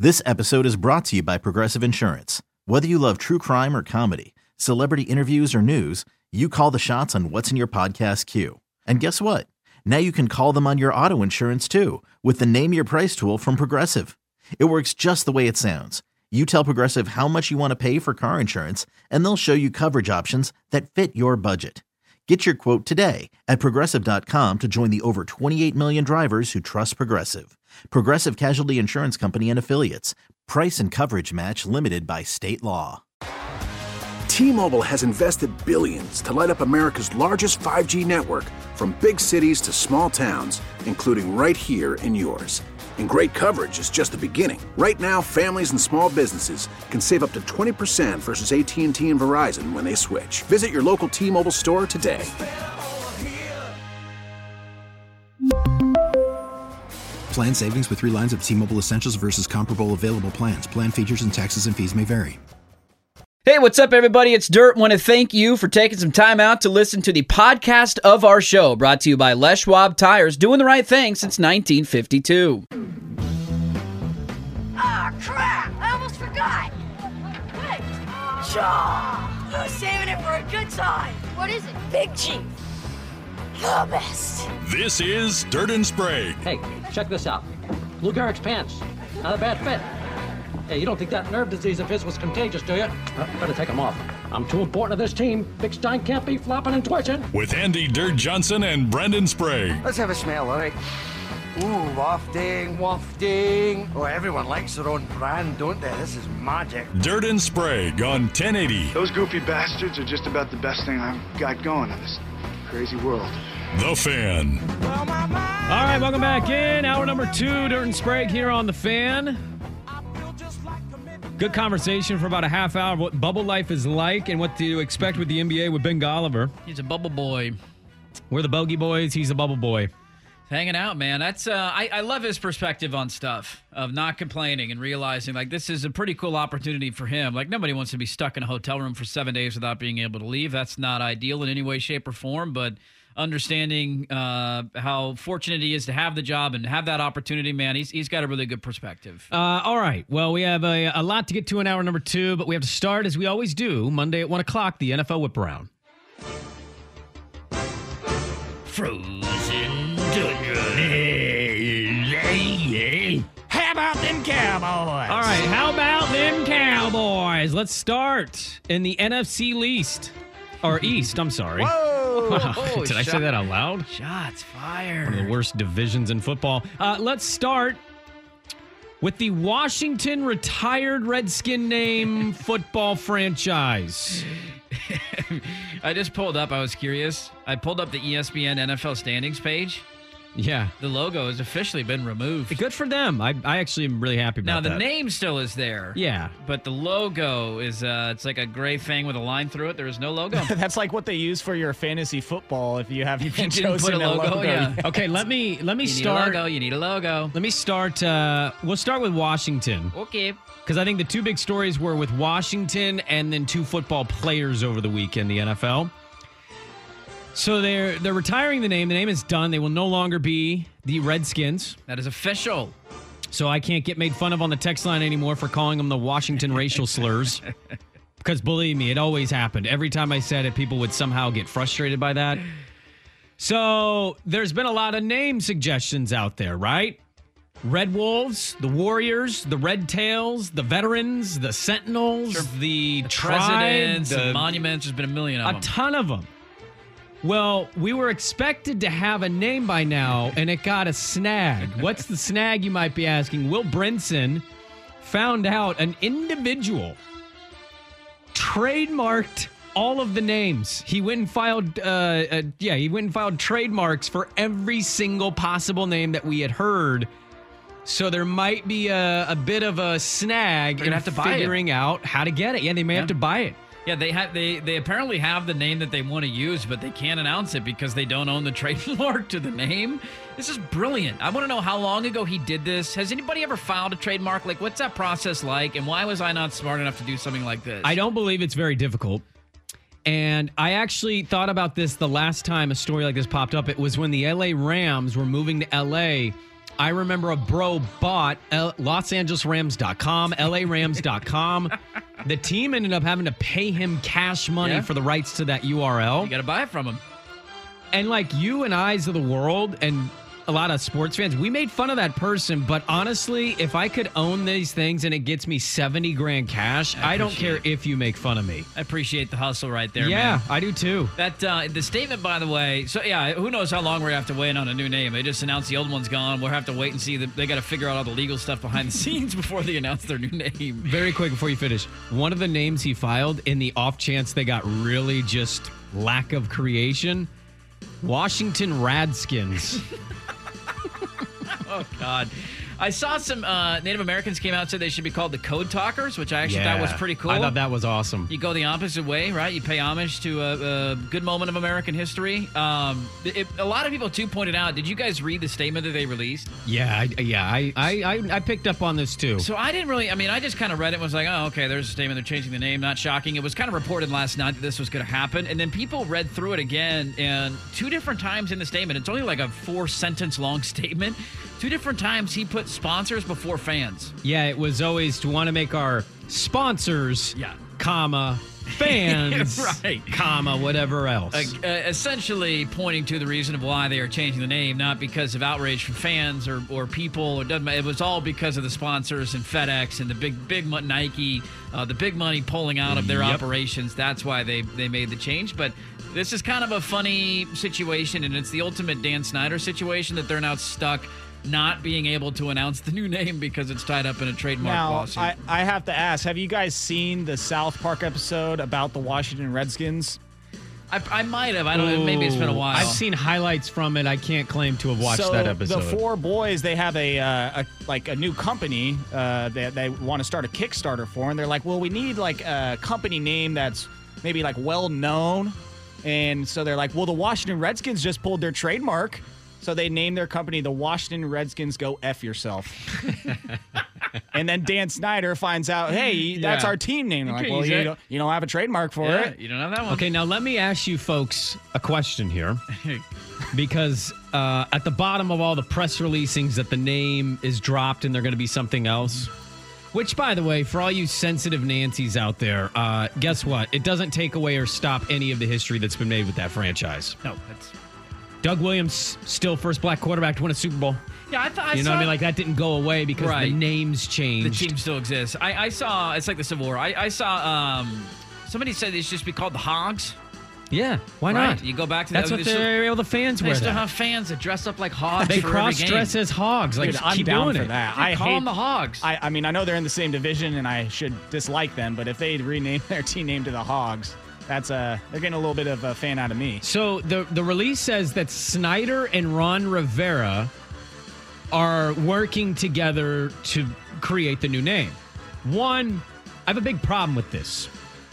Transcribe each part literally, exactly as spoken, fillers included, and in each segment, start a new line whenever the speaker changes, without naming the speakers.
This episode is brought to you by Progressive Insurance. Whether you love true crime or comedy, celebrity interviews or news, you call the shots on what's in your podcast queue. And guess what? Now you can call them on your auto insurance too with the Name Your Price tool from Progressive. It works just the way it sounds. You tell Progressive how much you want to pay for car insurance, and they'll show you coverage options that fit your budget. Get your quote today at Progressive dot com to join the over twenty-eight million drivers who trust Progressive. Progressive Casualty Insurance Company and Affiliates. Price and coverage match limited by state law.
T-Mobile has invested billions to light up America's largest five G network, from big cities to small towns, including right here in yours. And great coverage is just the beginning. Right now, families and small businesses can save up to twenty percent versus A T and T and Verizon when they switch. Visit your local T-Mobile store today.
Plan savings with three lines of T-Mobile Essentials versus comparable available plans. Plan features and taxes and fees may vary.
Hey, what's up, everybody? It's Dirt. Want to thank you for taking some time out to listen to the podcast of our show, brought to you by Les Schwab Tires, doing the right thing since nineteen fifty-two.
Ah, oh, crap! I almost forgot. Hey, Shaw! I was saving it for a good time. What is it? Big Chief. The best.
This is Dirt and Sprague.
Hey, check this out. Lou Gehrig's pants. Not a bad fit. Hey, you don't think that nerve disease of his was contagious, do you? Uh, better take him off. I'm too important to this team. Big Stein can't be flopping and twitching.
With Andy Dirt Johnson and Brendan Sprague.
Let's have a smell, all right? Ooh, wafting, wafting. Oh, everyone likes their own brand, don't they? This is magic.
Dirt and Sprague on ten eighty.
Those goofy bastards are just about the best thing I've got going in this crazy world.
The Fan.
All right, welcome back in. Hour number two, Dirt and Sprague here on The Fan. Good conversation for about a half hour of what bubble life is like and what to expect with the N B A with Ben Golliver.
He's a bubble boy.
We're the bogey boys. He's a bubble boy.
Hanging out, man. That's uh, I, I love his perspective on stuff, of not complaining and realizing, like, this is a pretty cool opportunity for him. Like, nobody wants to be stuck in a hotel room for seven days without being able to leave. That's not ideal in any way, shape, or form, but understanding uh, how fortunate he is to have the job and have that opportunity, man, he's he's got a really good perspective.
Uh, all right. Well, we have a, a lot to get to in hour number two, but we have to start, as we always do, Monday at one o'clock, the N F L Whip Around.
Frozen tundra. How about them Cowboys?
All right. How about them Cowboys? Let's start in the N F C least. Or East, I'm sorry.
Whoa!
Wow.
Oh,
Did I say that out loud?
Shots fired.
One of the worst divisions in football. Uh, let's start with the Washington retired Redskin name football franchise.
I just pulled up, I was curious. I pulled up the E S P N N F L standings page.
Yeah.
The logo has officially been removed.
Good for them. I, I actually am really happy about
that.
that.
Now, the name still is there.
Yeah.
But the logo is, uh, it's like a gray thing with a line through it. There is no logo.
That's like what they use for your fantasy football if you haven't been
You didn't
chosen
put a logo,
logo
yeah.
yet.
Okay, let me let me
you
start.
Need a logo. You need a logo.
Let me start. Uh, we'll start with Washington.
Okay.
Because I think the two big stories were with Washington and then two football players over the week in the N F L. So they're they're retiring the name. The name is done. They will no longer be the Redskins.
That is official.
So I can't get made fun of on the text line anymore for calling them the Washington racial slurs. Because believe me, it always happened. Every time I said it, people would somehow get frustrated by that. So there's been a lot of name suggestions out there, right? Red Wolves, the Warriors, the Red Tails, the Veterans, the Sentinels,
Sure.
the,
The
Tribe,
presidents,
the,
the monuments. There's been a million of
a
them.
ton of them. Well, we were expected to have a name by now, and it got a snag. What's the snag, you might be asking? Will Brinson found out an individual trademarked all of the names. He went and filed, uh, uh, yeah, he went and filed trademarks for every single possible name that we had heard. So there might be a, a bit of a snag
They're
in
gonna have to buy it.
figuring out how to get it. Yeah, they may
Yeah.
have to buy it.
Yeah, they have they they apparently have the name that they want to use, but they can't announce it because they don't own the trademark to the name. This is brilliant. I want to know how long ago he did this. Has anybody ever filed a trademark? Like, what's that process like? And why was I not smart enough to do something like this?
I don't believe it's very difficult. And I actually thought about this the last time a story like this popped up. It was when the L A Rams were moving to L A I remember a bro bought L- Los Angeles Rams dot com, L A Rams dot com. The team ended up having to pay him cash money
Yeah.
for the rights to that U R L.
You got to buy it from him.
And like you and I's of the world and a lot of sports fans, we made fun of that person. But honestly, if I could own these things and it gets me seventy grand cash, I, I don't care
it.
if you make fun of me.
I appreciate the hustle right there,
yeah,
man.
I do too.
That uh, the statement, by the way, so yeah, who knows how long we're going to have to wait on a new name. They just announced the old one's gone. We'll have to wait and see. The, they got to figure out all the legal stuff behind the scenes before they announce their new name.
Very quick before you finish. One of the names he filed in the off chance they got really just lack of creation, Washington Redskins.
Oh, God. I saw some uh, Native Americans came out and said they should be called the Code Talkers, which I actually
Yeah,
thought was pretty cool.
I thought that was awesome.
You go the opposite way, right? You pay homage to a, a good moment of American history. Um, it, a lot of people, too, pointed out, did you guys read the statement that they released?
Yeah, I, yeah, I, I, I picked up on this, too.
So I didn't really, I mean, I just kind of read it and was like, oh, okay, there's a statement. They're changing the name. Not shocking. It was kind of reported last night that this was going to happen. And then people read through it again, and two different times in the statement, it's only like a four-sentence long statement. Two different times he put sponsors before fans.
Yeah, it was always to want to make our sponsors,
yeah.
comma, fans,
right.
comma, whatever else.
Uh, uh, essentially pointing to the reason of why they are changing the name, not because of outrage from fans or, or people. It, doesn't, it was all because of the sponsors and FedEx and the big, big Nike, uh, the big money pulling out of their
Yep.
operations. That's why they, they made the change. But this is kind of a funny situation, and it's the ultimate Dan Snyder situation that they're now stuck not being able to announce the new name because it's tied up in a trademark
now,
lawsuit.
I, I have to ask, have you guys seen the South Park episode about the Washington Redskins?
I, I might have. I don't know. Maybe it's been a while.
I've seen highlights from it. I can't claim to have watched
so
that episode.
The four boys, they have a, uh, a like a new company uh, that they want to start a Kickstarter for, and they're like, well, we need like a company name that's maybe like well known, and so they're like, well, the Washington Redskins just pulled their trademark. So they named their company the Washington Redskins Go F Yourself. And then Dan Snyder finds out, hey, that's
Yeah.
our team name. They're
You
like,
can
well,
use
you
it.
don't, you don't have a trademark for
Yeah,
it.
you don't have that one.
Okay, now let me ask you folks a question here. Because uh, at the bottom of all the press releasings that the name is dropped and they're going to be something else. Which, by the way, for all you sensitive Nancys out there, uh, guess what? It doesn't take away or stop any of the history that's been made with that franchise.
No, that's...
Doug Williams, still first black quarterback to win a Super Bowl.
Yeah, I thought I
You know
saw,
what I mean? Like, that didn't go away because
Right.
the names
the
changed.
team still exists. I, I saw, it's like the Civil War. I, I saw um, somebody said it should just be called the Hogs.
Yeah, why
Right?
not?
You go back to
That's
the,
what they're able the fans
They
wear
still
that.
have fans that dress up like hogs
They
for every
cross
game.
dress as hogs. Like,
Dude, I'm
keep
down
doing
for
it.
that.
Dude,
I
call
hate
them the Hogs.
I, I mean, I know they're in the same division, and I should dislike them. But if they rename their team name to the Hogs, that's uh, they're getting a little bit of a fan out of me.
So the the release says that Snyder and Ron Rivera are working together to create the new name. One, I have a big problem with this.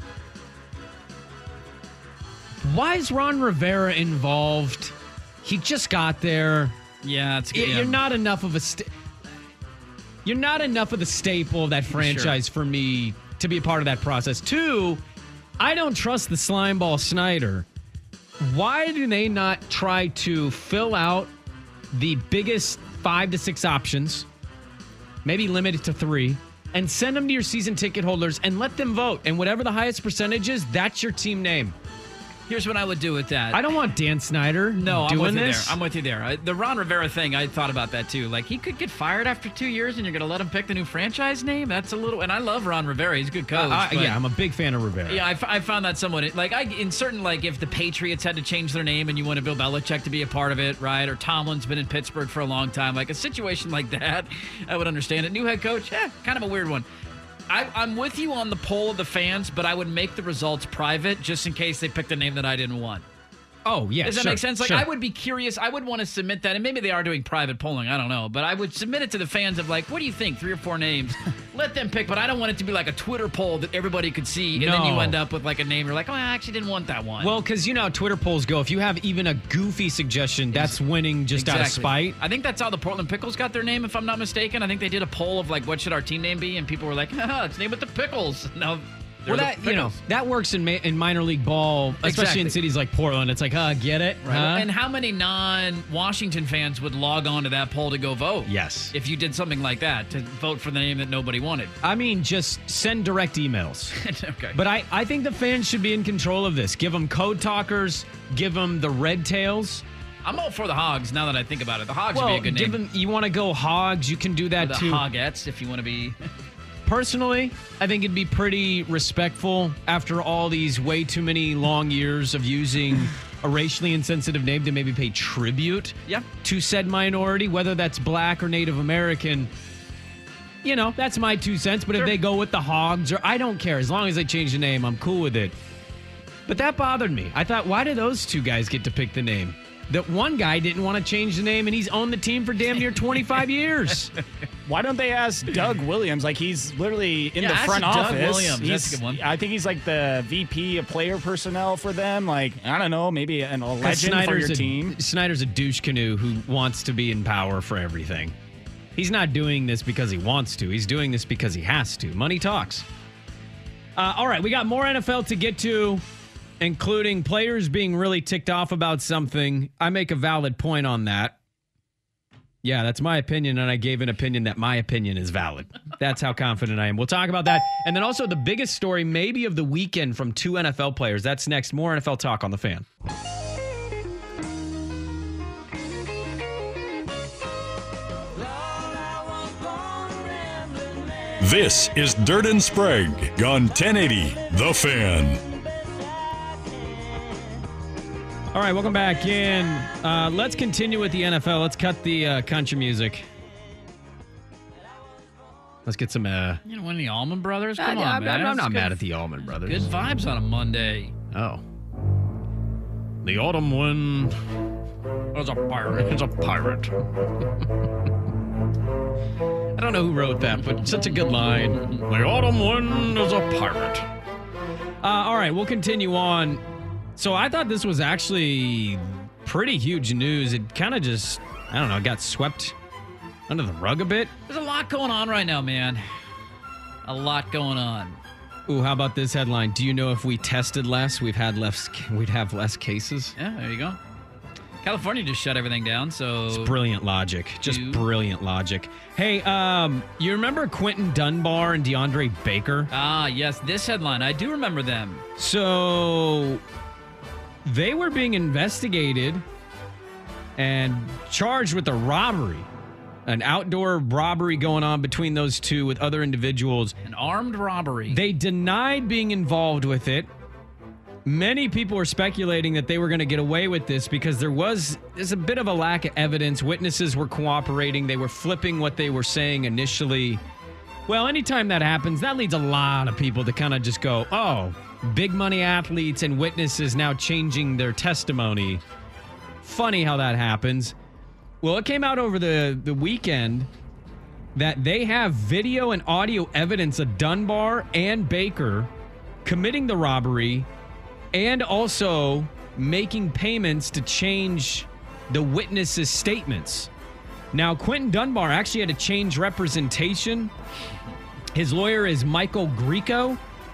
Why is Ron Rivera involved? He just got there.
Yeah, it's
Y-
yeah.
You're not enough of a sta- You're not enough of the staple of that franchise for me to be a part of that process. Two, I don't trust the slimeball Snyder. Why do they not try to fill out the biggest five to six options, maybe limit it to three, and send them to your season ticket holders and let them vote? And whatever the highest percentage is, that's your team name.
Here's what I would do with that.
I don't want Dan Snyder
No, I'm
doing
with you
this.
there. I'm with you there. I, the Ron Rivera thing, I thought about that too. Like, he could get fired after two years, and you're going to let him pick the new franchise name? That's a little. And I love Ron Rivera. He's a good coach.
Uh, I-
but-
yeah, I'm a big fan of Rivera.
Yeah, I, f- I found that somewhat like I in certain like if the Patriots had to change their name and you wanted Bill Belichick to be a part of it, right? Or Tomlin's been in Pittsburgh for a long time, like a situation like that, I would understand it. New head coach, yeah, kind of a weird one. I, I'm with you on the poll of the fans, but I would make the results private just in case they picked a name that I didn't want.
Oh, yeah,
Does that
sure,
make sense? Like,
sure.
I would be curious. I would want to submit that, and maybe they are doing private polling. I don't know, but I would submit it to the fans of like, what do you think? Three or four names. Let them pick, but I don't want it to be like a Twitter poll that everybody could see, and then you
No.
end up with like a name. You're like, oh, I actually didn't want that one.
Well, because you know how Twitter polls go. If you have even a goofy suggestion, that's winning just out of
Exactly.
spite.
I think that's how the Portland Pickles got their name, if I'm not mistaken. I think they did a poll of like, what should our team name be? And people were like, haha, let's name it the Pickles. Now,
Well, that you know that works in ma- in minor league ball, especially
Exactly.
in cities like Portland. It's like, uh, get it?
Right.
Huh?
And how many non-Washington fans would log on to that poll to go vote?
Yes.
If you did something like that, to vote for the name that nobody wanted.
I mean, just send direct emails.
Okay.
But I, I think the fans should be in control of this. Give them code talkers. Give them the red tails.
I'm all for the Hogs now that I think about it. The Hogs
Well,
would be a good
give
name.
them, you want to go Hogs, you can do that
Or the
too.
Hogettes, if you want to be.
Personally, I think it'd be pretty respectful after all these way too many long years of using a racially insensitive name to maybe pay tribute
Yeah.
to said minority, whether that's black or Native American. You know, that's my two cents. But
Sure.
if they go with the Hogs, or I don't care. As long as they change the name, I'm cool with it. But that bothered me. I thought, why do those two guys get to pick the name? That one guy didn't want to change the name, and he's owned the team for damn near twenty-five years.
Why don't they ask Doug Williams? Like, he's literally in
Yeah,
the
ask
front
Doug
office.
Williams.
He's,
That's a good one.
I think he's like the V P of player personnel for them. Like, I don't know, maybe an, a legend for your
a,
team.
Snyder's a douche canoe who wants to be in power for everything. He's not doing this because he wants to. He's doing this because he has to. Money talks. Uh, all right, we got more N F L to get to, including players being really ticked off about something. I make a valid point on that. Yeah, that's my opinion, and I gave an opinion that my opinion is valid. That's how confident I am. We'll talk about that. And then also the biggest story maybe of the weekend from two N F L players. That's next. More N F L talk on The Fan.
This is Dirt and Sprague on ten eighty The Fan.
All right, welcome back in. Uh, let's continue with the N F L. Let's cut the uh, country music. Let's get some. Uh,
You know, one of the Allman Brothers? Come
I,
on,
I'm,
man.
I'm not
It's
mad
good-
at the Allman Brothers.
Good vibes on a Monday.
Oh. The autumn wind
was a pirate.
is a pirate. I don't know who wrote that, but such a good line. The autumn wind is a pirate. Uh, all right, we'll continue on. So I thought this was actually pretty huge news. It kind of just, I don't know, got swept under the rug a bit.
There's a lot going on right now, man. A lot going on.
Ooh, how about this headline? Do you know if we tested less, we've had less, we'd have less cases?
Yeah, there you go. California just shut everything down, so...
It's brilliant logic. Just
You-
brilliant logic. Hey, um, you remember Quentin Dunbar and DeAndre Baker?
Ah, yes, this headline. I do remember them.
So they were being investigated and charged with a robbery, an outdoor robbery going on between those two with other individuals.
An armed robbery.
They denied being involved with it. Many people were speculating that they were going to get away with this because there was there's a bit of a lack of evidence. Witnesses were cooperating. They were flipping what they were saying initially. Well, anytime that happens, that leads a lot of people to kind of just go, oh, big money athletes and witnesses now changing their testimony. Funny how that happens. Well, it came out over the, the weekend that they have video and audio evidence of Dunbar and Baker committing the robbery and also making payments to change the witnesses' statements. Now, Quentin Dunbar actually had to change representation. His lawyer is Michael Grieco,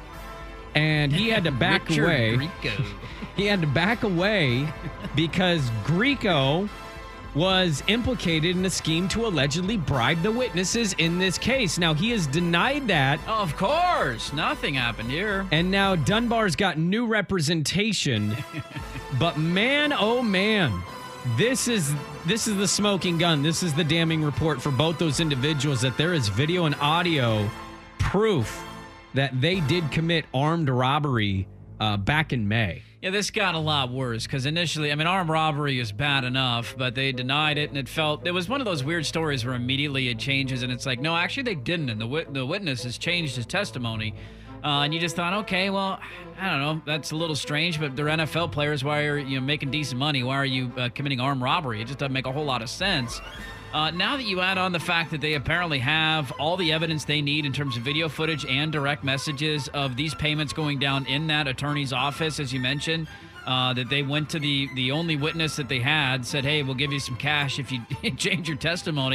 and he had to back
Richard
away.
Grieco.
He had to back away because Grieco was implicated in a scheme to allegedly bribe the witnesses in this case. Now, he has denied that.
Oh, of course. Nothing happened here.
And now Dunbar's got new representation. But man, oh man, this is this is the smoking gun. This is the damning report for both those individuals that there is video and audio proof that they did commit armed robbery uh, back in May.
Yeah, this got a lot worse because initially, I mean, armed robbery is bad enough, but they denied it, and it felt it was one of those weird stories where immediately it changes, and it's like, no, actually they didn't, and the wit- the witness has changed his testimony, uh, and you just thought, okay, well, I don't know, that's a little strange, but they're N F L players. Why are you making decent money? Why are you uh, committing armed robbery? It just doesn't make a whole lot of sense. Uh, now that you add on the fact that they apparently have all the evidence they need in terms of video footage and direct messages of these payments going down in that attorney's office, as you mentioned, uh, that they went to the, the only witness that they had, said, hey, we'll give you some cash if you change your testimony.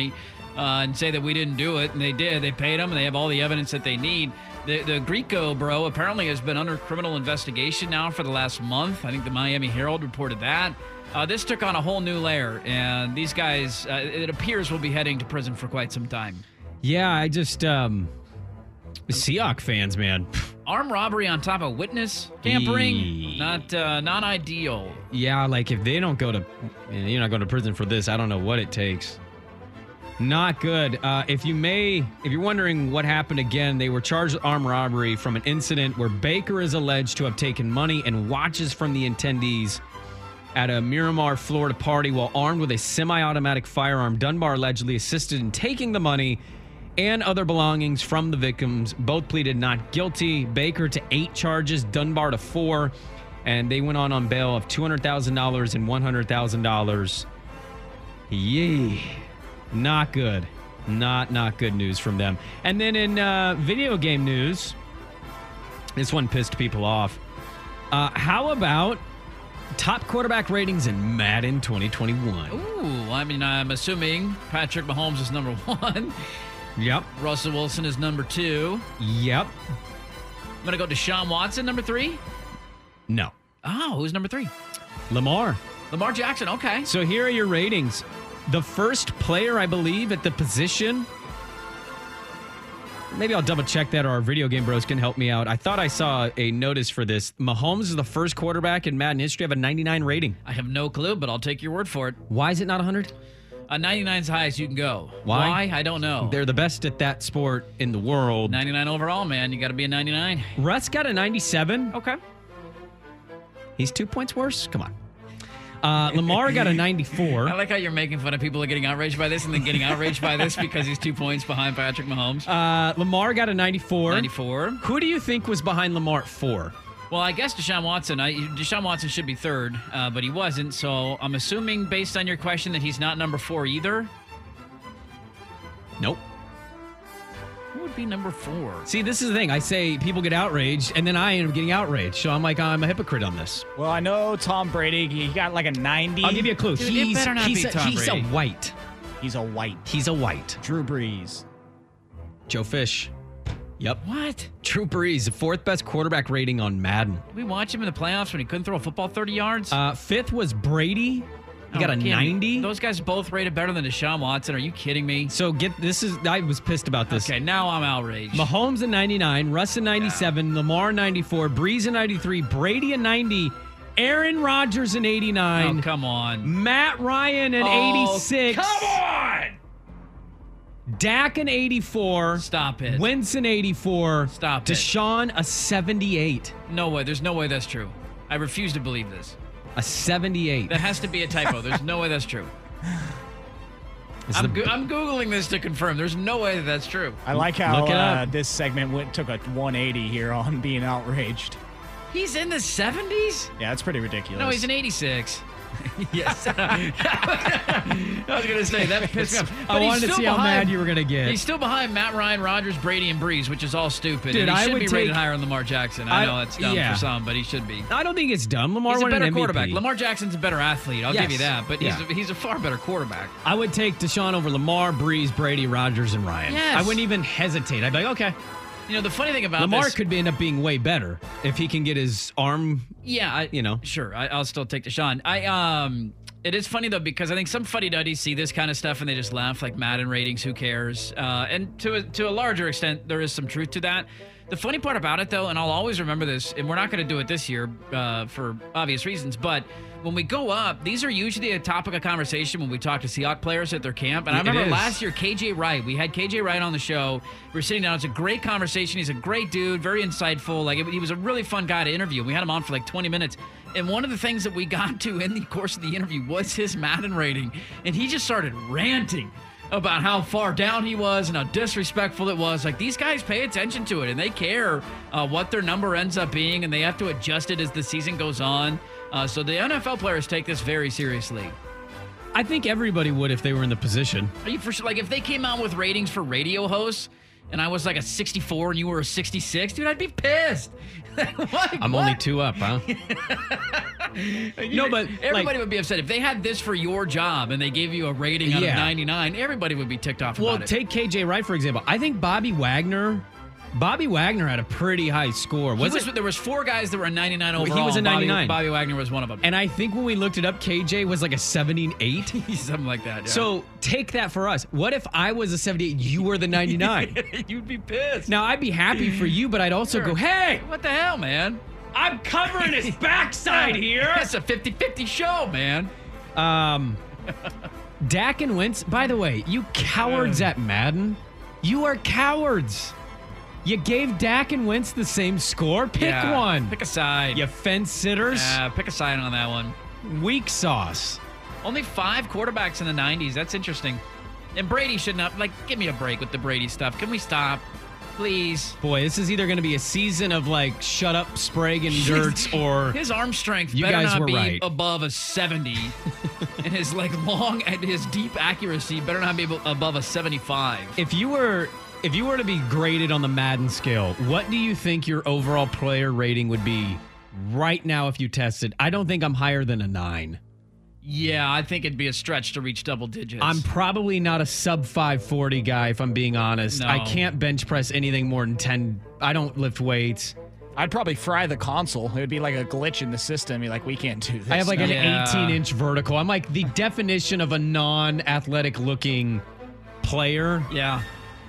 uh, and say that we didn't do it, and they did. They paid them, and they have all the evidence that they need. The, the Grieco bro apparently has been under criminal investigation now for the last month. I think the Miami Herald reported that. Uh, this took on a whole new layer, and these guys, uh, it appears, will be heading to prison for quite some time.
Yeah, I just, um, Seahawks fans, man.
Armed robbery on top of witness tampering,
Eee.
not uh, not ideal.
Yeah, like if they don't go to, you're not going to prison for this, I don't know what it takes. Not good. Uh, if you may, if you're wondering what happened again, they were charged with armed robbery from an incident where Baker is alleged to have taken money and watches from the attendees at a Miramar, Florida party while armed with a semi-automatic firearm. Dunbar allegedly assisted in taking the money and other belongings from the victims. Both pleaded not guilty. Baker to eight charges, Dunbar to four, and they went on on bail of two hundred thousand dollars and one hundred thousand dollars. Yay. Not good. Not, not good news from them. And then in uh, video game news, this one pissed people off. Uh, how about top quarterback ratings in Madden twenty twenty-one?
Ooh, I mean, I'm assuming Patrick Mahomes is number one.
Yep.
Russell Wilson is number two.
Yep.
I'm going to go to Deshaun Watson, number three.
No.
Oh, who's number three?
Lamar.
Lamar Jackson, okay.
So here are your ratings. The first player, I believe, at the position. Maybe I'll double check that, or our video game bros can help me out. I thought I saw a notice for this. Mahomes is the first quarterback in Madden history to have a ninety-nine rating.
I have no clue, but I'll take your word for it.
Why is it not one hundred?
Uh, ninety-nine is the highest you can go.
Why?
Why? I don't know.
They're the best at that sport in the world.
ninety-nine overall, man. You got to be a ninety-nine.
Russ got a ninety-seven.
Okay.
He's two points worse? Come on. Uh, Lamar got a ninety-four.
I like how you're making fun of people getting outraged by this and then getting outraged by this because he's two points behind Patrick Mahomes.
Uh, Lamar got a ninety-four.
ninety-four.
Who do you think was behind Lamar at four?
Well, I guess Deshaun Watson. I, Deshaun Watson should be third, uh, but he wasn't. So I'm assuming, based on your question, that he's not number four either.
Nope.
Who would be number four?
See, this is the thing. I say people get outraged, and then I end up getting outraged. So I'm like, I'm a hypocrite on this.
Well, I know Tom Brady. He got like a ninety.
I'll give you a clue.
Dude, it
he's
better not
he's,
be
a,
Tom
he's a
Brady.
white.
He's a white.
He's a white.
Drew Brees.
Joe Fish. Yep.
What?
Drew Brees, the fourth best quarterback rating on Madden.
Did we watch him in the playoffs when he couldn't throw a football thirty yards?
Uh, fifth was Brady. He
Oh,
got a
kidding me.
ninety.
Those guys both rated better than Deshaun Watson. Are you kidding me?
So get this is I was pissed about this.
Okay, now I'm outraged.
Mahomes a ninety-nine, Russ a ninety-seven, Lamar ninety-four, Brees a ninety-three, Brady a ninety, Aaron Rodgers an eighty-nine.
Oh, come on.
Matt Ryan an
Oh,
eighty-six.
Come on!
Dak an eighty-four.
Stop it.
Winston eighty-four.
Stop it.
Deshaun a seventy-eight.
No way. There's no way that's true. I refuse to believe this.
A seventy-eight.
That has to be a typo. There's no way that's true.
It's
I'm,
the-
go- I'm Googling this to confirm. There's no way that that's true.
I like how
Look it
uh,
up.
this segment went took a one eighty here on being outraged.
He's in the seventies?
Yeah, that's pretty ridiculous.
No, he's an eighty-six. Yes. I was going to say, that pissed me off.
I
But he's
wanted to
still
see how
behind-
mad you were going to get.
He's still behind Matt Ryan, Rodgers, Brady, and Breeze, which is all stupid.
Dude,
and he
I
should
would
be rated
take-
higher than Lamar Jackson. I,
I-
know it's dumb
yeah.
for some, but he should be.
I don't think it's dumb. Lamar
He's a
won an
better
M V P.
quarterback. Lamar Jackson's a better athlete. I'll
Yes.
give you that. But he's,
Yeah.
a, he's a far better quarterback.
I would take Deshaun over Lamar, Breeze, Brady, Rodgers, and Ryan.
Yes.
I wouldn't even hesitate. I'd be like, okay.
You know, the funny thing about
Lamar
this...
could be, end up being way better if he can get his arm.
Yeah, I,
you know.
Sure, I, I'll still take Deshaun. I um, it is funny though because I think some fuddy-duddies see this kind of stuff and they just laugh, like Madden ratings. Who cares? Uh, and to a, to a larger extent, there is some truth to that. The funny part about it though, and I'll always remember this, and we're not going to do it this year uh, for obvious reasons, but when we go up, these are usually a topic of conversation when we talk to Seahawks players at their camp. And I
It
remember
is.
last year, K J Wright, we had K J Wright on the show. We were sitting down. It's a great conversation. He's a great dude, very insightful. Like, it, he was a really fun guy to interview. We had him on for like twenty minutes. And one of the things that we got to in the course of the interview was his Madden rating. And he just started ranting about how far down he was and how disrespectful it was. Like, these guys pay attention to it and they care uh, what their number ends up being, and they have to adjust it as the season goes on. Uh, so the N F L players take this very seriously.
I think everybody would if they were in the position.
Are you for sure? Like, if they came out with ratings for radio hosts and I was like a sixty-four and you were a sixty-six, dude, I'd be pissed. Like,
I'm
what?
only two up, huh? No, but
everybody
like,
would be upset if they had this for your job and they gave you a rating out
Yeah.
of ninety-nine. Everybody would be ticked off
well,
about it.
take K J Wright, for example. I think Bobby Wagner, Bobby Wagner had a pretty high score.
He
Was
was,
it?
there was four guys that were a ninety-nine overall.
He was a
and Bobby-
ninety-nine.
Bobby, Wagner was one of them.
And I think when we looked it up, K J was like a seventy-eight.
Something like that. Yeah.
So take that for us. What if I was a seventy-eight, you were the ninety-nine?
You'd be pissed.
Now, I'd be happy for you, but I'd also
Sure.
go, hey,
What the hell, man?
I'm covering his backside here.
It's a fifty-fifty show, man.
Um, Dak and Wentz, by the way, you cowards at Madden, you are cowards. You gave Dak and Wentz the same score. Pick
Yeah,
one.
Pick a side.
You fence sitters.
Yeah, pick a side on that one.
Weak sauce.
Only five quarterbacks in the nineties. That's interesting. And Brady should not, like, give me a break with the Brady stuff. Can we stop? Please.
Boy, this is either going to be a season of like shut up Sprague and Dirts or
His arm strength
You
better
guys
not
were
be
right.
above a seventy. And his like long and his deep accuracy better not be abo- above a seventy-five.
if you were if you were to be graded on the Madden scale, what do you think your overall player rating would be right now if you tested? I don't think I'm higher than a nine.
Yeah, I think it'd be a stretch to reach double digits.
I'm probably not a sub five forty guy, if I'm being honest.
No.
I can't bench press anything more than ten. I don't lift weights.
I'd probably fry the console. It would be like a glitch in the system. Be like, we can't do this.
I have like an
Yeah.
eighteen inch vertical. I'm like the definition of a non athletic looking player.
Yeah.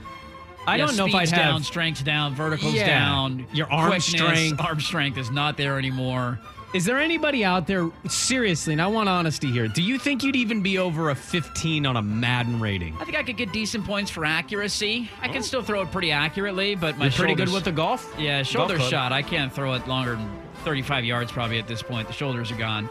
I
Yeah,
don't know if I'd
speed's
have.
down, strength's down, vertical's
Yeah.
down.
Your arm
quickness,
strength.
Arm strength is not there anymore.
Is there anybody out there, seriously, and I want honesty here, do you think you'd even be over a fifteen on a Madden rating?
I think I could get decent points for accuracy. I can still throw it pretty accurately, but my
You're pretty good
shoulders-
with the golf?
Yeah, shoulder
Golf club.
shot. I can't throw it longer than thirty-five yards probably at this point. The shoulders are gone.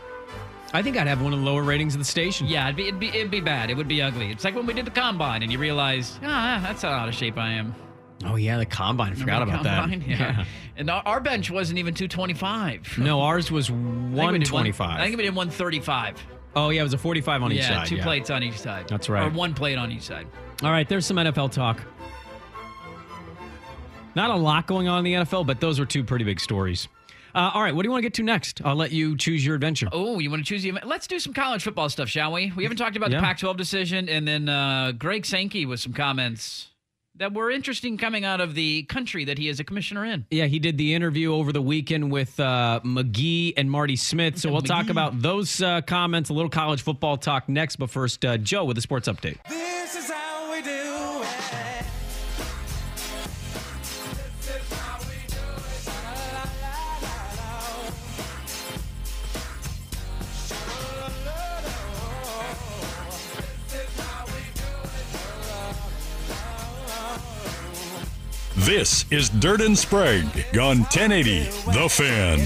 I think I'd have one of the lower ratings of the station.
Yeah, it'd be, it'd be it'd be bad. It would be ugly. It's like when we did the combine and you realize, ah, that's how out of shape I am.
Oh, yeah, the combine. I forgot
Remember
about
the combine?
that.
Yeah. And our, our bench wasn't even two twenty-five.
No, ours was
I think we
one
did one-
twenty-five.
I think we did one thirty-five.
Oh, yeah, it was a forty-five on each
yeah,
side.
two
yeah.
plates on each side.
That's right.
Or one plate on each side.
All right, there's some N F L talk. Not a lot going on in the N F L, but those are two pretty big stories. Uh, all right, what do you want to get to next? I'll let you choose your adventure.
Oh, you want to choose the event? Let's do some college football stuff, shall we? We haven't talked about
Yeah.
the Pac twelve decision, and then uh, Greg Sankey with some comments that were interesting coming out of the country that he is a commissioner in.
Yeah, he did the interview over the weekend with uh, McGee and Marty Smith. So we'll talk
McGee.
about those uh, comments, a little college football talk next. But first, uh, Joe with the sports update.
This is how we do it. This is how we do it. This is how we do it.
This is Dirt and Sprague on ten eighty The Fan.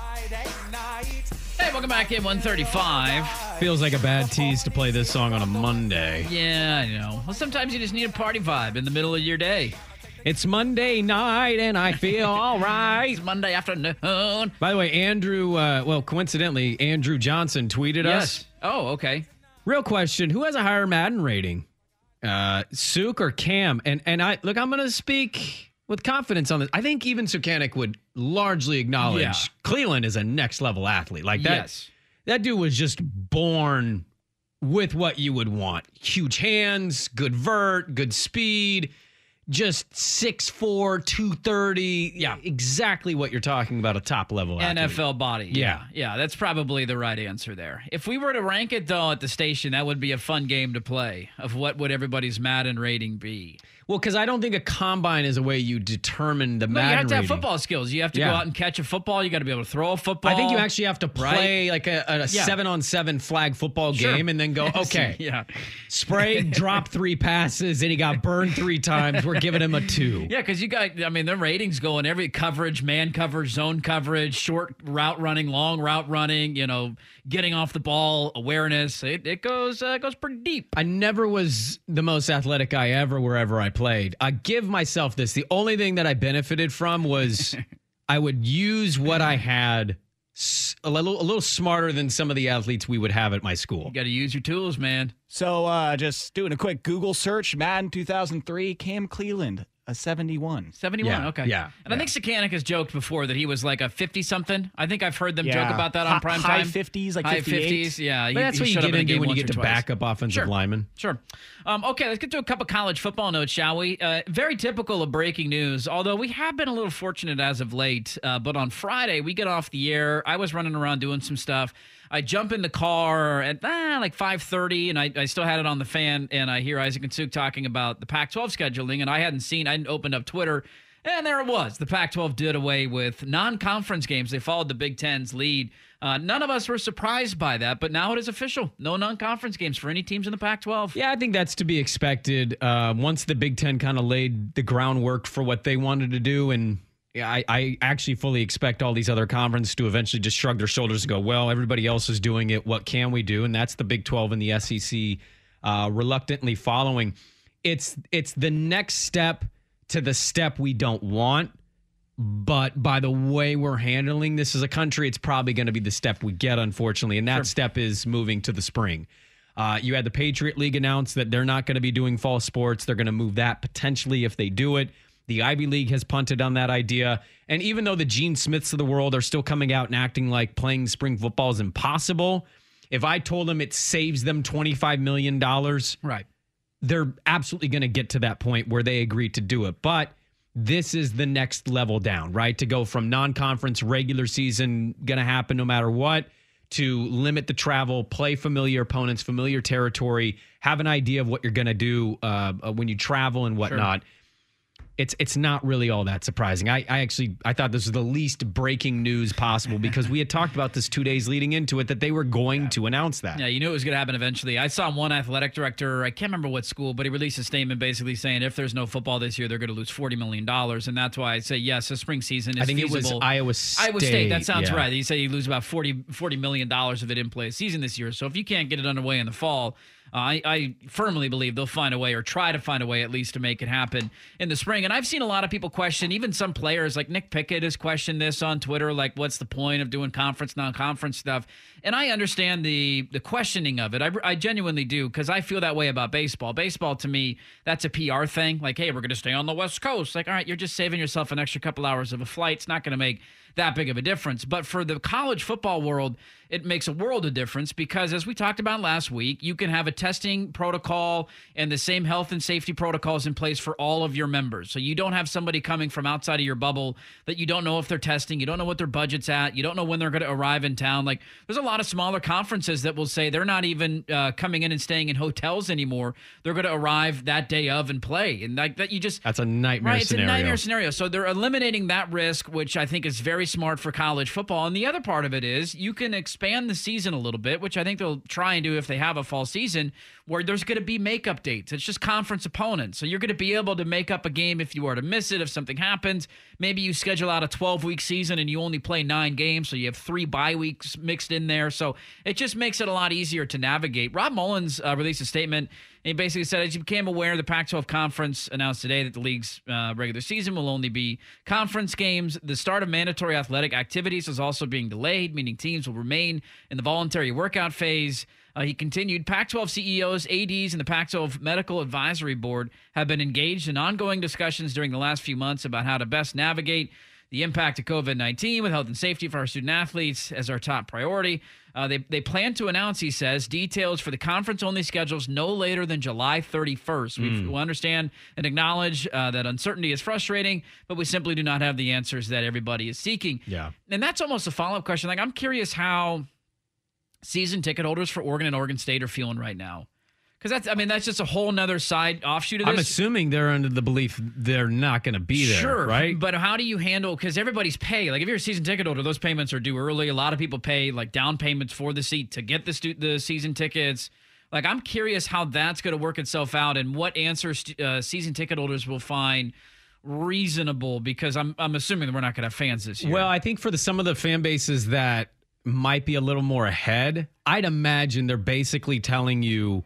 Hey, welcome back in one thirty-five.
Feels like a bad tease to play this song on a Monday.
Yeah, I know. Well, sometimes you just need a party vibe in the middle of your day.
It's Monday night and I feel all right.
It's Monday afternoon.
By the way, Andrew, uh, well, coincidentally, Andrew Johnson tweeted us.
Yes. Oh, okay.
Real question: who has a higher Madden rating, uh, Suk or Cam? And and I look, I'm going to speak with confidence on this. I think even Sukanic would largely acknowledge
Yeah.
Cleveland is a next level athlete. Like that,
Yes.
that dude was just born with what you would want: huge hands, good vert, good speed. Just six four, two thirty. Yeah, exactly what you're talking about, a top level
N F L
athlete.
body.
Yeah.
Yeah, that's probably the right answer there. If we were to rank it, though, at the station, that would be a fun game to play of what would everybody's Madden rating be.
Well, because I don't think a combine is a way you determine the
No,
Madden
you have to have
rating.
football skills. You have to
Yeah.
go out and catch a football. You got to be able to throw a football.
I think you actually have to play
Right?
like a, a
Yeah.
seven on seven flag football
Sure.
game and then go, okay,
yeah.
Sprague dropped three passes and he got burned three times. We're giving him a two.
Yeah, because you got, I mean, the ratings go in every coverage, man coverage, zone coverage, short route running, long route running, you know, getting off the ball, awareness. It, it goes uh, it goes pretty deep.
I never was the most athletic guy ever wherever I played. I give myself this. The only thing that I benefited from was I would use what I had s- a little, a little smarter than some of the athletes we would have at my school.
You got to use your tools, man.
So uh, just doing a quick Google search, Madden two thousand three, Cam Cleveland. a seventy-one.
seventy-one,
Yeah,
okay.
yeah,
And I think Sakanik has joked before that he was like a fifty-something. I think I've heard them
Yeah.
joke about that
Hi-
on prime
high
time.
fifties, like
high
fifty-eight.
fifties, yeah.
But that's what you
showed up
get
in a
into
game
when you
once
get
or
to
twice.
backup offensive
Sure.
linemen.
Sure. Um, okay, let's get to a couple college football notes, shall we? Uh, very typical of breaking news, although we have been a little fortunate as of late. Uh, but on Friday, we get off the air. I was running around doing some stuff. I jump in the car at ah, like five thirty, and I, I still had it on the fan, and I hear Isaac and Suk talking about the Pac twelve scheduling, and I hadn't seen, I hadn't opened up Twitter, and there it was. The Pac twelve did away with non-conference games. They followed the Big Ten's lead. Uh, none of us were surprised by that, but now it is official. No non-conference games for any teams in the Pac twelve.
Yeah, I think that's to be expected. Uh, once the Big Ten kind of laid the groundwork for what they wanted to do, and yeah, I, I actually fully expect all these other conferences to eventually just shrug their shoulders and go, well, everybody else is doing it. What can we do? And that's the Big twelve and the S E C uh, reluctantly following. It's it's the next step to the step we don't want. But by the way we're handling this as a country, it's probably going to be the step we get, unfortunately. And that sure. step is moving to the spring. Uh, you had the Patriot League announce that they're not going to be doing fall sports. They're going to move that potentially if they do it. The Ivy League has punted on that idea. And even though the Gene Smiths of the world are still coming out and acting like playing spring football is impossible, if I told them it saves them twenty-five million dollars,
right,
they're absolutely going to get to that point where they agree to do it. But this is the next level down, right? To go from non-conference regular season, going to happen no matter what, to limit the travel, play familiar opponents, familiar territory, have an idea of what you're going to do uh, when you travel and whatnot. Sure. It's it's not really all that surprising. I, I actually I thought this was the least breaking news possible because we had talked about this two days leading into it that they were going yeah. to announce that.
Yeah, you knew it was going to happen eventually. I saw one athletic director, I can't remember what school, but he released a statement basically saying if there's no football this year, they're going to lose forty million dollars. And that's why I say, yes, the spring season is
I think
feasible.
It was Iowa State.
Iowa State, that sounds
yeah.
right. He said you lose about forty, forty million dollars of it in play season this year. So if you can't get it underway in the fall, Uh, I, I firmly believe they'll find a way or try to find a way at least to make it happen in the spring. And I've seen a lot of people question, even some players like Nick Pickett has questioned this on Twitter, like what's the point of doing conference, non-conference stuff? And I understand the the questioning of it. I, I genuinely do because I feel that way about baseball. Baseball, to me, that's a P R thing. Like, hey, we're going to stay on the West Coast. Like, all right, you're just saving yourself an extra couple hours of a flight. It's not going to make that big of a difference. But for the college football world, it makes a world of difference because, as we talked about last week, you can have a testing protocol and the same health and safety protocols in place for all of your members. So you don't have somebody coming from outside of your bubble that you don't know if they're testing, you don't know what their budget's at, you don't know when they're going to arrive in town. Like, there's a lot of smaller conferences that will say they're not even uh, coming in and staying in hotels anymore. They're going to arrive that day of and play. And like that, you just
that's a nightmare
right,
scenario.
It's a nightmare scenario. So they're eliminating that risk, which I think is very smart for college football. And the other part of it is you can expand the season a little bit, which I think they'll try and do if they have a fall season, where there's going to be makeup dates. It's just conference opponents. So you're going to be able to make up a game if you were to miss it, if something happens. Maybe you schedule out a twelve-week season and you only play nine games, so you have three bye weeks mixed in there. So it just makes it a lot easier to navigate. Rob Mullins uh, released a statement. And he basically said, as you became aware, the Pac twelve Conference announced today that the league's uh, regular season will only be conference games. The start of mandatory athletic activities is also being delayed, meaning teams will remain in the voluntary workout phase. Uh, he continued, Pac twelve C E Os, A Ds, and the Pac twelve Medical Advisory Board have been engaged in ongoing discussions during the last few months about how to best navigate the impact of COVID nineteen with health and safety for our student athletes as our top priority. Uh, they, they plan to announce, he says, details for the conference-only schedules no later than July thirty-first. Mm. We understand and acknowledge uh, that uncertainty is frustrating, but we simply do not have the answers that everybody is seeking.
Yeah.
And that's almost a follow-up question. Like, I'm curious how season ticket holders for Oregon and Oregon State are feeling right now. Because that's, I mean, that's just a whole nother side offshoot of this.
I'm assuming they're under the belief they're not going to be there,
sure,
right?
But how do you handle, because everybody's pay, like if you're a season ticket holder, those payments are due early. A lot of people pay like down payments for the seat to get the, stu- the season tickets. Like, I'm curious how that's going to work itself out and what answers uh, season ticket holders will find reasonable, because I'm I'm assuming that we're not going to have fans this year.
Well, I think for the some of the fan bases that might be a little more ahead, I'd imagine they're basically telling you,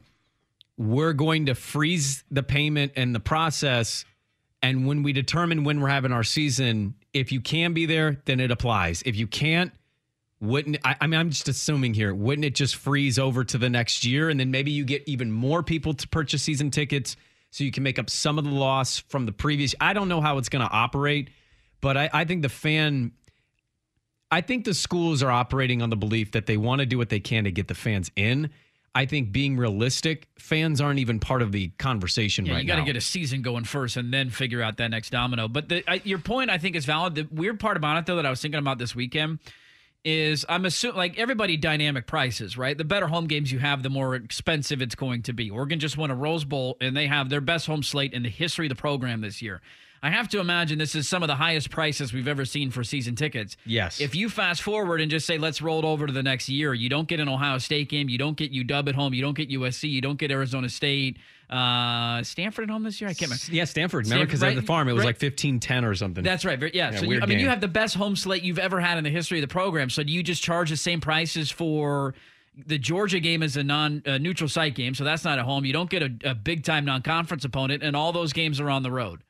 we're going to freeze the payment and the process, and when we determine when we're having our season, if you can be there, then it applies. If you can't, wouldn't I, I mean, I'm just assuming here, wouldn't it just freeze over to the next year, and then maybe you get even more people to purchase season tickets so you can make up some of the loss from the previous. I don't know how it's going to operate, but I, I think the fan, I think the schools are operating on the belief that they want to do what they can to get the fans in. I think being realistic, fans aren't even part of the conversation
yeah,
right now.
You got to get a season going first and then figure out that next domino. But the, I, your point, I think, is valid. The weird part about it, though, that I was thinking about this weekend is I'm assuming, like, everybody dynamic prices, right? The better home games you have, the more expensive it's going to be. Oregon just won a Rose Bowl, and they have their best home slate in the history of the program this year. I have to imagine this is some of the highest prices we've ever seen for season tickets.
Yes.
If you fast forward and just say, let's roll it over to the next year, you don't get an Ohio State game, you don't get U W at home, you don't get U S C, you don't get Arizona State. Uh, Stanford at home this year? I can't remember.
Yeah, Stanford. Remember, because
right,
at the farm, it was
right.
like fifteen ten or something.
That's right. Yeah.
yeah
so, you, I mean,
game.
you have the best home slate you've ever had in the history of the program. So do you just charge the same prices for the Georgia game as a non uh, neutral site game? So that's not at home. You don't get a, a big time non-conference opponent, and all those games are on the road.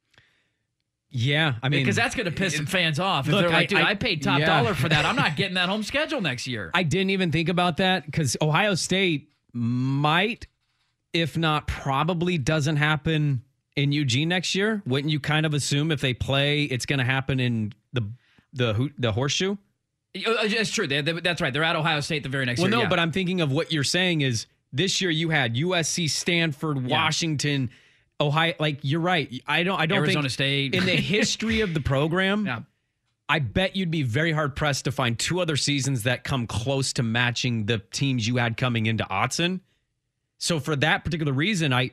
Yeah, I mean,
because that's going to piss some fans off. If
look,
they're like, dude,
I, I,
I paid top
yeah.
dollar for that. I'm not getting that home schedule next year.
I didn't even think about that because Ohio State might, if not probably, doesn't happen in Eugene next year. Wouldn't you kind of assume if they play, it's going to happen in the the the horseshoe?
It's true. They, they, that's right. They're at Ohio State the very next
well,
year.
Well, no,
yeah.
but I'm thinking of what you're saying is this year you had U S C, Stanford,
Yeah.
Washington, Ohio. Like, you're right. I don't. I don't
Arizona
think
State.
in the history of the program.
Yeah.
I bet you'd be very hard pressed to find two other seasons that come close to matching the teams you had coming into Autzen. So for that particular reason, I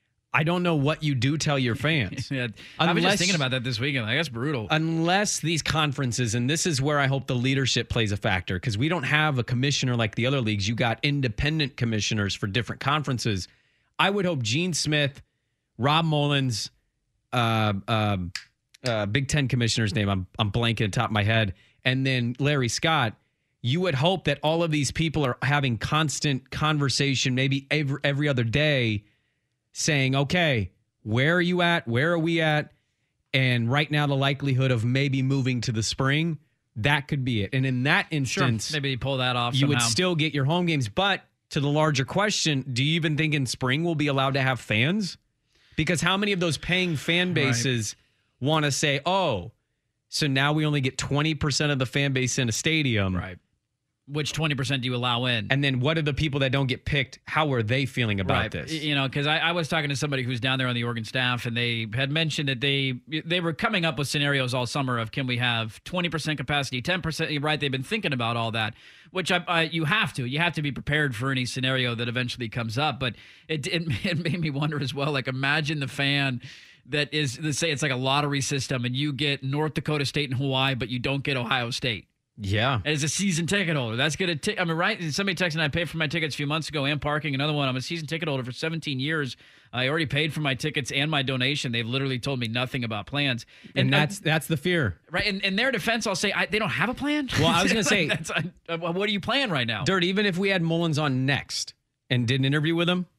I don't know what you do tell your fans.
yeah. I was just thinking about that this weekend. Like, that's brutal.
Unless these conferences, and this is where I hope the leadership plays a factor, because we don't have a commissioner like the other leagues. You got independent commissioners for different conferences. I would hope Gene Smith, Rob Mullins, uh, uh, uh, Big Ten commissioner's name, I'm I'm blanking on the top of my head, and then Larry Scott. You would hope that all of these people are having constant conversation, maybe every, every other day, saying, okay, where are you at? Where are we at? And right now, the likelihood of maybe moving to the spring, that could be it. And in that instance,
sure. Maybe pull that off
you
somehow.
would still get your home games. But to the larger question, do you even think in spring we'll be allowed to have fans? Because how many of those paying fan bases right. want to say, oh, so now we only get twenty percent of the fan base in a stadium?
Right. Which twenty percent do you allow in?
And then what are the people that don't get picked? How are they feeling about
right.
this?
You know, because I, I was talking to somebody who's down there on the Oregon staff, and they had mentioned that they they were coming up with scenarios all summer of, can we have twenty percent capacity, ten percent? Right. They've been thinking about all that, which I, I, you have to. You have to be prepared for any scenario that eventually comes up. But it, it, it made me wonder as well, like, imagine the fan that is, let's say it's like a lottery system, and you get North Dakota State and Hawaii, but you don't get Ohio State.
Yeah.
As a season ticket holder. That's going to take, I mean, right? Somebody texted, I paid for my tickets a few months ago and parking. Another one, I'm a season ticket holder for seventeen years. I already paid for my tickets and my donation. They've literally told me nothing about plans.
And, and that's uh, that's the fear.
Right. In, in their defense, I'll say, I, they don't have a plan.
Well, I was going to say,
that's, I, what are you playing right now?
Dirt, even if we had Mullins on next and did an interview with him,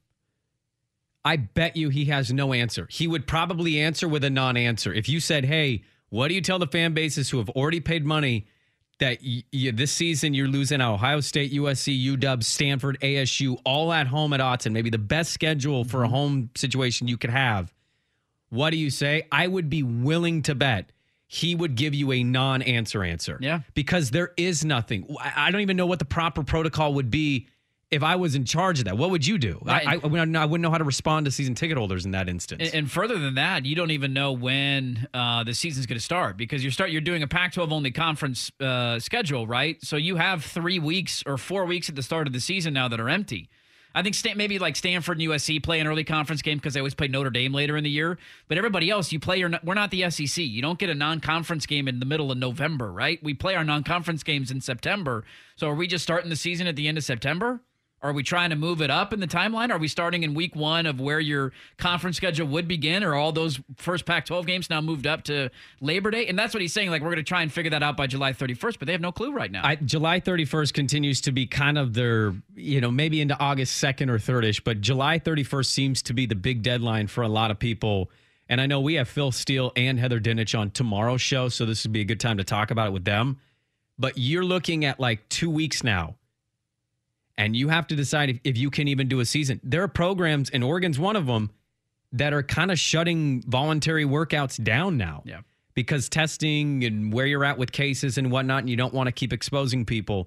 I bet you he has no answer. He would probably answer with a non-answer. If you said, hey, what do you tell the fan bases who have already paid money that y- y- this season you're losing Ohio State, U S C, U W, Stanford, A S U, all at home at Autzen, maybe the best schedule for a home situation you could have. What do you say? I would be willing to bet he would give you a non-answer answer.
Yeah.
Because there is nothing. I I don't even know what the proper protocol would be if I was in charge of that. What would you do?
Right.
I, I, I wouldn't know how to respond to season ticket holders in that instance.
And, and further than that, you don't even know when uh, the season's going to start, because you start. You're doing a Pac twelve only conference uh, schedule, right? So you have three weeks or four weeks at the start of the season now that are empty. I think Stan, maybe like Stanford and U S C play an early conference game because they always play Notre Dame later in the year. But everybody else, you play your. We're not the S E C. You don't get a non-conference game in the middle of November, right? We play our non-conference games in September. So are we just starting the season at the end of September? Are we trying to move it up in the timeline? Are we starting in week one of where your conference schedule would begin? Or all those first Pac twelve games now moved up to Labor Day? And that's what he's saying. Like, we're going to try and figure that out by July thirty-first, but they have no clue right now.
I, July thirty-first continues to be kind of their, you know, maybe into August second or third-ish, but July thirty-first seems to be the big deadline for a lot of people. And I know we have Phil Steele and Heather Dinich on tomorrow's show, so this would be a good time to talk about it with them. But you're looking at like two weeks now. And you have to decide if, if you can even do a season. There are programs, and Oregon's one of them, that are kind of shutting voluntary workouts down now.
Yeah.
Because testing and where you're at with cases and whatnot, and you don't want to keep exposing people.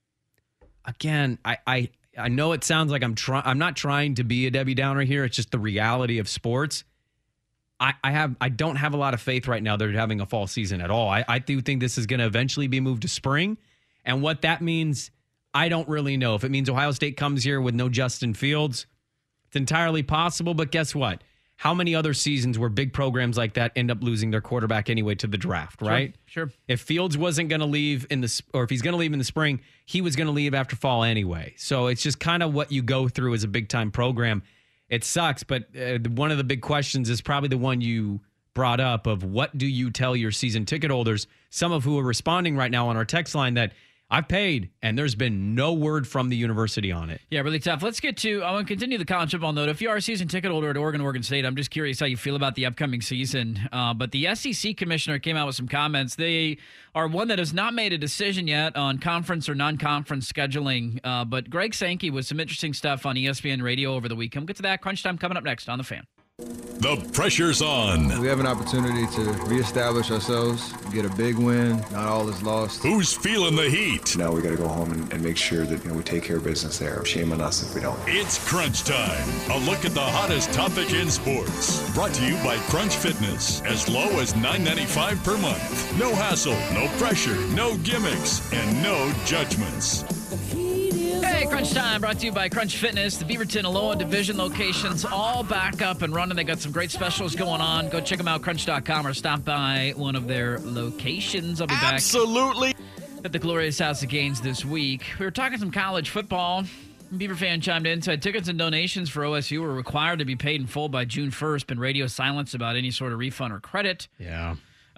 Again, I I, I know it sounds like I'm trying. I'm not trying to be a Debbie Downer here. It's just the reality of sports. I, I have I don't have a lot of faith right now that they're having a fall season at all. I, I do think this is going to eventually be moved to spring. And what that means, I don't really know. If it means Ohio State comes here with no Justin Fields, it's entirely possible. But guess what? How many other seasons where big programs like that end up losing their quarterback anyway to the draft, right?
Sure. sure.
If Fields wasn't going to leave in the, or if he's going to leave in the spring, he was going to leave after fall anyway. So it's just kind of what you go through as a big time program. It sucks, but uh, one of the big questions is probably the one you brought up of what do you tell your season ticket holders, some of who are responding right now on our text line that I've paid and there's been no word from the university on it.
Yeah, really tough. Let's get to, I want to continue the college football note. If you are a season ticket holder at Oregon, Oregon State, I'm just curious how you feel about the upcoming season. Uh, but the S E C commissioner came out with some comments. They are one that has not made a decision yet on conference or non-conference scheduling. Uh, but Greg Sankey with some interesting stuff on E S P N Radio over the weekend. We'll get to that. Crunch Time coming up next on The Fan.
The pressure's on.
We have an opportunity to reestablish ourselves, get a big win. Not all is lost.
Who's feeling the heat?
Now we got to go home and, and make sure that you know we take care of business there. Shame on us if we don't.
It's Crunch Time. A look at the hottest topic in sports. Brought to you by Crunch Fitness. As low as nine ninety-five per month. No hassle, no pressure, no gimmicks, and no judgments.
Hey, Crunch Time brought to you by Crunch Fitness. The Beaverton, Aloha Division locations all back up and running. They got some great specials going on. Go check them out, crunch dot com, or stop by one of their locations. I'll be back.
Absolutely.
At the Glorious House of Gaines this week. We were talking some college football. Beaver fan chimed in, said tickets and donations for O S U were required to be paid in full by June first. Been radio silence about any sort of refund or credit.
Yeah.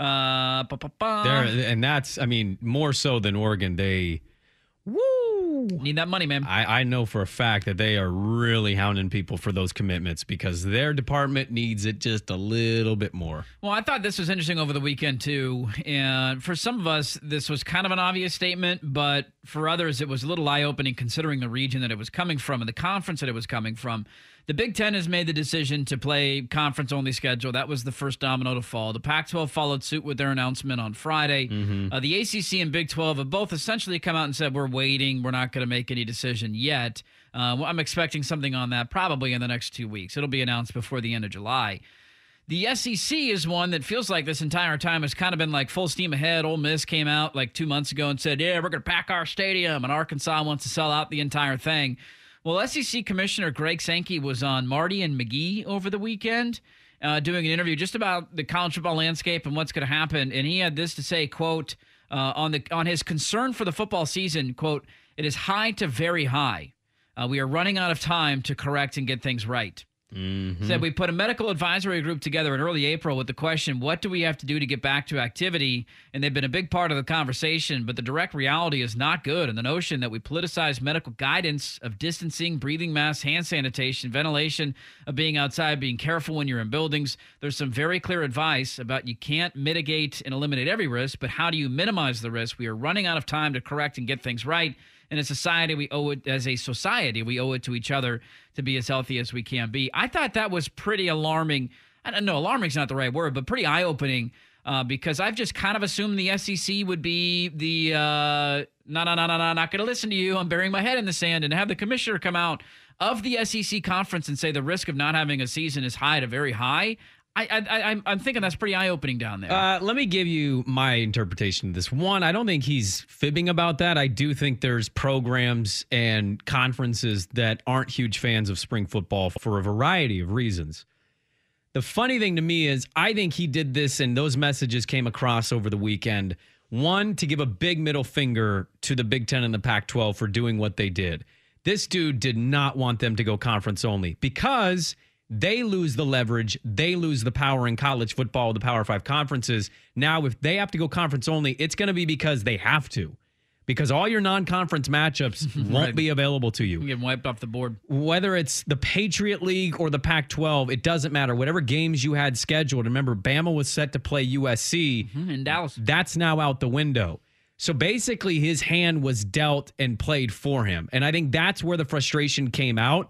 Uh, ba, ba, ba.
There, and that's, I mean, more so than Oregon. They, woo.
Need that money, man.
I, I know for a fact that they are really hounding people for those commitments because their department needs it just a little bit more.
Well, I thought this was interesting over the weekend, too. And for some of us, this was kind of an obvious statement, but for others, it was a little eye-opening considering the region that it was coming from and the conference that it was coming from. The Big Ten has made the decision to play conference-only schedule. That was the first domino to fall. The Pac twelve followed suit with their announcement on Friday.
Mm-hmm.
Uh, the A C C and Big twelve have both essentially come out and said, we're waiting. We're not going to make any decision yet. Uh, I'm expecting something on that probably in the next two weeks. It'll be announced before the end of July. The S E C is one that feels like this entire time has kind of been like full steam ahead. Ole Miss came out like two months ago and said, yeah, we're going to pack our stadium, and Arkansas wants to sell out the entire thing. Well, S E C Commissioner Greg Sankey was on Marty and McGee over the weekend uh, doing an interview just about the college football landscape and what's going to happen. And he had this to say, quote, uh, on the on his concern for the football season, quote, it is high to very high. Uh, we are running out of time to correct and get things right.
Mm-hmm.
Said we put a medical advisory group together in early April with the question, what do we have to do to get back to activity? And they've been a big part of the conversation, but the direct reality is not good. And the notion that we politicize medical guidance of distancing, breathing masks, hand sanitation, ventilation, of being outside, being careful when you're in buildings. There's some very clear advice about you can't mitigate and eliminate every risk, but how do you minimize the risk? We are running out of time to correct and get things right. In a society, we owe it as a society, we owe it to each other to be as healthy as we can be. I thought that was pretty alarming. I don't know, alarming is not the right word, but pretty eye-opening uh, because I've just kind of assumed the S E C would be the, uh, no, no, no, no, no, not going to listen to you. I'm burying my head in the sand, and have the commissioner come out of the S E C conference and say the risk of not having a season is high to very high. I, I, I, I'm thinking that's pretty eye-opening down there.
Uh, let me give you my interpretation of this. One, I don't think he's fibbing about that. I do think there's programs and conferences that aren't huge fans of spring football for a variety of reasons. The funny thing to me is I think he did this and those messages came across over the weekend. One, to give a big middle finger to the Big Ten and the Pac twelve for doing what they did. This dude did not want them to go conference only because they lose the leverage. They lose the power in college football, the Power Five conferences. Now, if they have to go conference only, it's going to be because they have to. Because all your non-conference matchups
Right.
won't be available to you.
You get wiped off the board.
Whether it's the Patriot League or the Pac twelve, it doesn't matter. Whatever games you had scheduled. Remember, Bama was set to play U S C.
Mm-hmm, in Dallas.
That's now out the window. So basically, his hand was dealt and played for him. And I think that's where the frustration came out.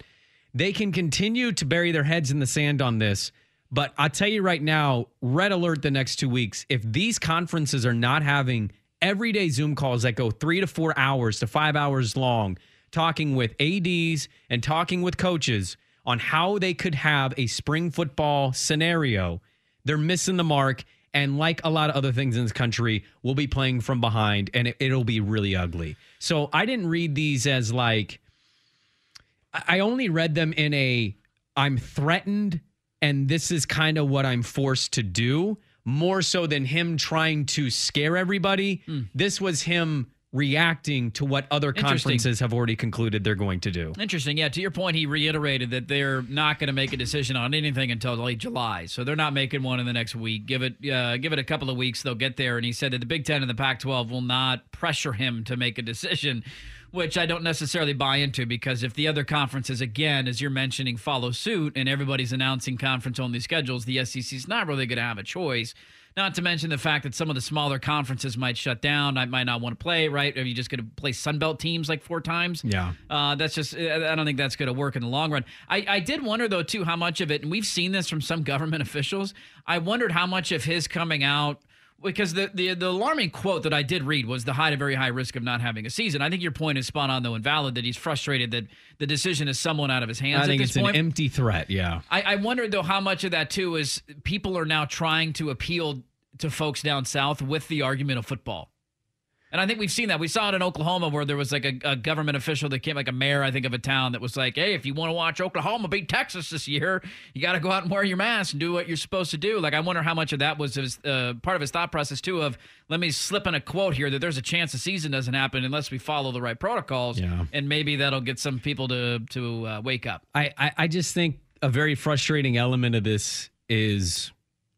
they can continue to bury their heads in the sand on this. But I'll tell you right now, red alert the next two weeks. If these conferences are not having everyday Zoom calls that go three to four hours to five hours long, talking with A Ds and talking with coaches on how they could have a spring football scenario, they're missing the mark. And like a lot of other things in this country, we'll be playing from behind, and it, it'll be really ugly. So I didn't read these as like, I only read them in a, I'm threatened, and this is kind of what I'm forced to do, more so than him trying to scare everybody. Mm. This was him reacting to what other conferences have already concluded they're going to do.
Interesting. Yeah, to your point, he reiterated that they're not going to make a decision on anything until late July. So they're not making one in the next week. Give it uh, give it a couple of weeks, they'll get there. And he said that the Big Ten and the Pac twelve will not pressure him to make a decision, which I don't necessarily buy into, because if the other conferences, again, as you're mentioning, follow suit and everybody's announcing conference-only schedules, the S E C's not really going to have a choice. Not to mention the fact that some of the smaller conferences might shut down. I might not want to play, right? Are you just going to play Sunbelt teams like four times?
Yeah.
Uh, that's just, I don't think that's going to work in the long run. I, I did wonder, though, too, how much of it, and we've seen this from some government officials, I wondered how much of his coming out, because the, the, the alarming quote that I did read was the high to very high risk of not having a season. I think your point is spot on, though, and valid, that he's frustrated that the decision is somewhat out of his hands.
I think
at this
it's
point.
an empty threat, yeah.
I, I wondered, though, how much of that, too, is people are now trying to appeal to folks down south with the argument of football. And I think we've seen that. We saw it in Oklahoma where there was like a, a government official that came, like a mayor, I think, of a town that was like, hey, if you want to watch Oklahoma beat Texas this year, you got to go out and wear your mask and do what you're supposed to do. Like, I wonder how much of that was his, uh, part of his thought process, too, of let me slip in a quote here that there's a chance the season doesn't happen unless we follow the right protocols.
Yeah.
And maybe that'll get some people to, to uh, wake up.
I, I, I just think a very frustrating element of this is,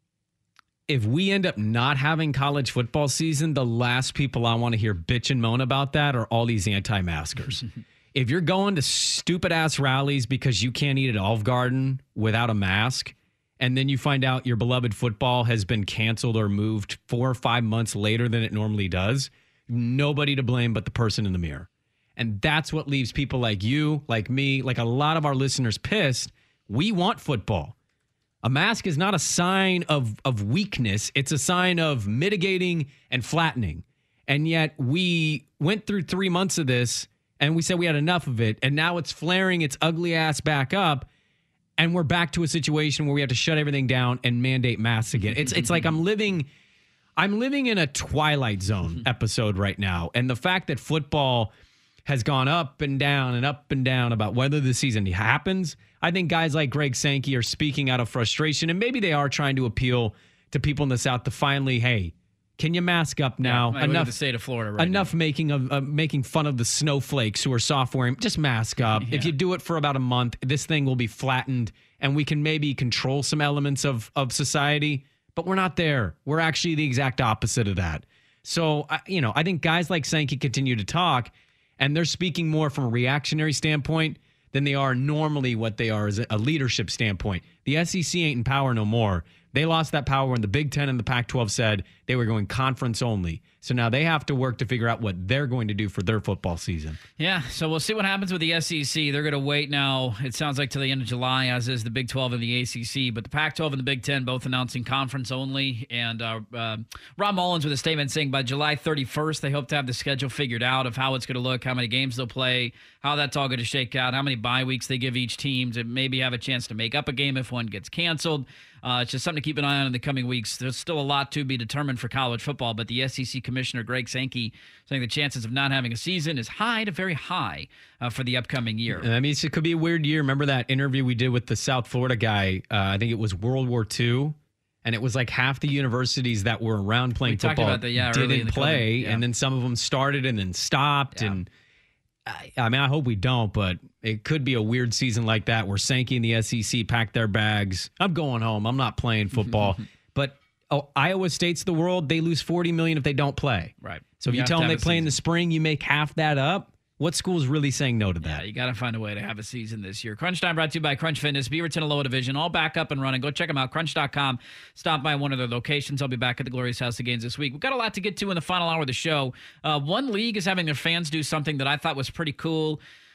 if we end up not having college football season, the last people I want to hear bitch and moan about that are all these anti-maskers. If you're going to stupid-ass rallies because you can't eat at Olive Garden without a mask, and then you find out your beloved football has been canceled or moved four or five months later than it normally does, nobody to blame but the person in the mirror. And that's what leaves people like you, like me, like a lot of our listeners pissed. We want football. A mask is not a sign of, of weakness. It's a sign of mitigating and flattening. And yet we went through three months of this and we said we had enough of it. And now it's flaring its ugly ass back up. And we're back to a situation where we have to shut everything down and mandate masks again. It's it's like I'm living, I'm living in a Twilight Zone episode right now. And the fact that football has gone up and down and up and down about whether the season happens, I think guys like Greg Sankey are speaking out of frustration, and maybe they are trying to appeal to people in the South to finally, hey, can you mask up now?
Yeah, enough the state of Florida right
enough
now.
making of uh, making fun of the snowflakes who are soft wearing. Just mask up. Yeah. If you do it for about a month, this thing will be flattened, and we can maybe control some elements of of society. But we're not there. We're actually the exact opposite of that. So, I, you know, I think guys like Sankey continue to talk, and they're speaking more from a reactionary standpoint than they are normally what they are as a leadership standpoint. The S E C ain't in power no more. They lost that power when the Big Ten and the Pac twelve said they were going conference only. So now they have to work to figure out what they're going to do for their football season.
Yeah, so we'll see what happens with the S E C. They're going to wait now, it sounds like, till the end of July, as is the Big twelve and the A C C. But the Pac twelve and the Big Ten both announcing conference only. And uh, uh, Rob Mullins with a statement saying by July thirty-first, they hope to have the schedule figured out of how it's going to look, how many games they'll play, how that's all going to shake out, how many bye weeks they give each team to maybe have a chance to make up a game if one gets canceled. Uh, it's just something to keep an eye on in the coming weeks. There's still a lot to be determined for college football, but the S E C Commissioner Greg Sankey saying the chances of not having a season is high to very high uh, for the upcoming year.
I mean, it could be a weird year. Remember that interview we did with the South Florida guy? Uh, I think it was World War Two, and it was like half the universities that were around playing
we
football
about that, yeah, early in
didn't
the
play,
yeah.
and then some of them started and then stopped.
Yeah.
And I, I mean, I hope we don't, but it could be a weird season like that where Sankey and the S E C pack their bags. I'm going home. I'm not playing football. But oh, Iowa State's the world. They lose forty million dollars if they don't play.
Right.
So if you,
you
tell them they play
season.
in the spring, you make half that up. What school's really saying no to that?
Yeah, you got to find a way to have a season this year. Crunch Time brought to you by Crunch Fitness, Beaverton and Lower Division, all back up and running. Go check them out, crunch dot com. Stop by one of their locations. I'll be back at the Glorious House of Games this week. We've got a lot to get to in the final hour of the show. Uh, one league is having their fans do something that I thought was pretty cool.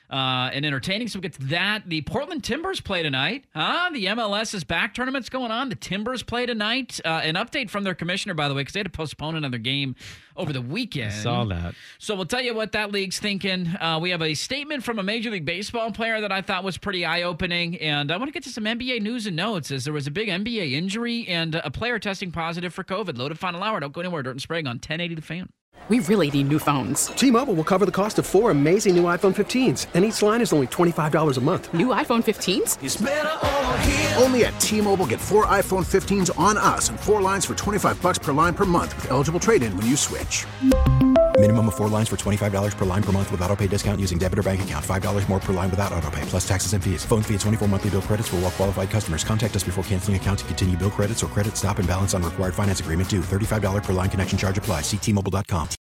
uh, and entertaining. So we get to that. The Portland Timbers play tonight. Huh? The M L S is back tournament's going on. The Timbers play tonight. Uh, an update from their commissioner, by the way, because they had to postpone another game over the weekend.
I saw that.
So we'll tell you what that league's thinking. Uh, we have a statement from a Major League Baseball player that I thought was pretty eye-opening. And I want to get to some N B A news and notes as there was a big N B A injury and a player testing positive for COVID. Loaded final hour. Don't go anywhere. Dirt and Sprague on ten eighty The Fan.
We really need new phones.
T-Mobile will cover the cost of four amazing new iPhone fifteens, and each line is only twenty-five dollars a month.
New iPhone fifteens?
It's better over here. Only at T-Mobile, get four iPhone fifteens on us and four lines for twenty-five bucks per line per month with eligible trade-in when you switch.
Minimum of four lines for twenty-five dollars per line per month with autopay discount using debit or bank account. five dollars more per line without autopay, plus taxes and fees. Phone fee at twenty-four monthly bill credits for well-qualified customers. Contact us before canceling account to continue bill credits or credit stop and balance on required finance agreement due. thirty-five dollars per line connection charge applies. See T Mobile dot com.